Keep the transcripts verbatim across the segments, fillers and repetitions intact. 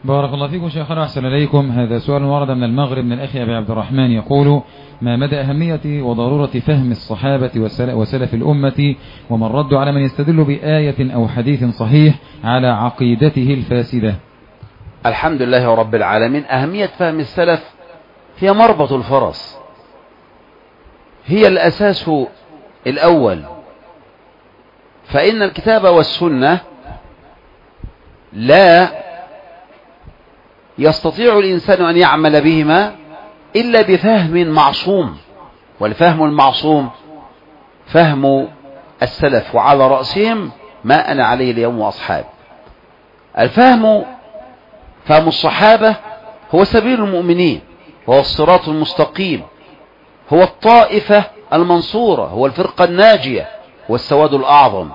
بارك الله فيكم شيخنا وأحسن إليكم. هذا سؤال ورد من المغرب من الأخ أبي عبد الرحمن يقول: ما مدى أهمية وضرورة فهم الصحابة وسلف الأمة، وما الرد على من يستدل بآية أو حديث صحيح على عقيدته الفاسدة؟ الحمد لله رب العالمين. أهمية فهم السلف هي مربط الفرس، هي الأساس الأول، فإن الكتاب والسنة لا يستطيع الإنسان أن يعمل بهما إلا بفهم معصوم، والفهم المعصوم فهم السلف، وعلى رأسهم ما أنا عليه اليوم وأصحاب. الفهم فهم الصحابة هو سبيل المؤمنين، هو الصراط المستقيم، هو الطائفة المنصورة، هو الفرقة الناجية، هو السواد الأعظم.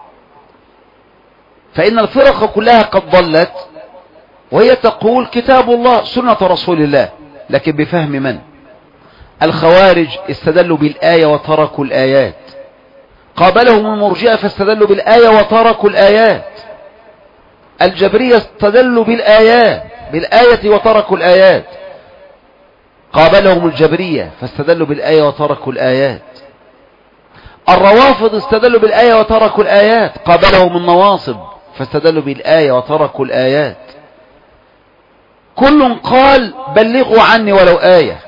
فإن الفرق كلها قد ضلت وهي تقول كتاب الله سنة رسول الله، لكن بفهم من؟ الخوارج استدلوا بالآية وتركوا الآيات، قابلهم المرجئة فاستدلوا بالآية وتركوا الآيات، الجبرية استدلوا بالآيات بالآية وتركوا الآيات، قابلهم الجبرية فاستدلوا بالآية وتركوا الآيات، الروافض استدلوا بالآية وتركوا الآيات، قابلهم النواصب فاستدلوا بالآية وتركوا الآيات. كل قال بلغوا عني ولو آية،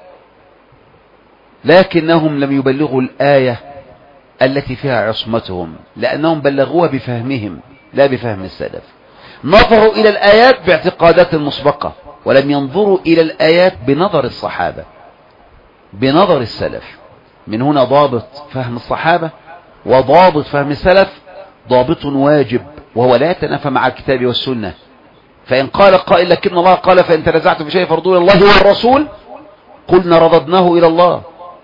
لكنهم لم يبلغوا الآية التي فيها عصمتهم، لأنهم بلغوها بفهمهم لا بفهم السلف. نظروا إلى الآيات باعتقادات مسبقة، ولم ينظروا إلى الآيات بنظر الصحابة بنظر السلف. من هنا ضابط فهم الصحابة وضابط فهم السلف ضابط واجب، وهو لا يتنافى مع الكتاب والسنة. فإن قال قائل لكن الله قال فإن تنازعتم في شيء فردوه إلى الله والرسول، قلنا رددناه إلى الله،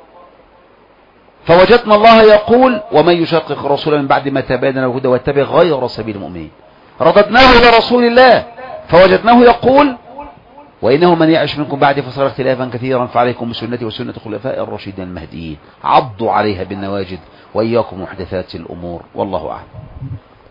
فوجدنا الله يقول ومن يشقق الرسول من بعد ما تبين له الهدى واتبع غير سبيل المؤمنين، رددناه إلى رسول الله فوجدناه يقول وإنه من يعش منكم بعد فصار اختلافا كثيرا فعليكم بسنتي وسنة الخلفاء الراشدين المهديين، عضوا عليها بالنواجذ وإياكم محدثات الأمور، والله أعلم.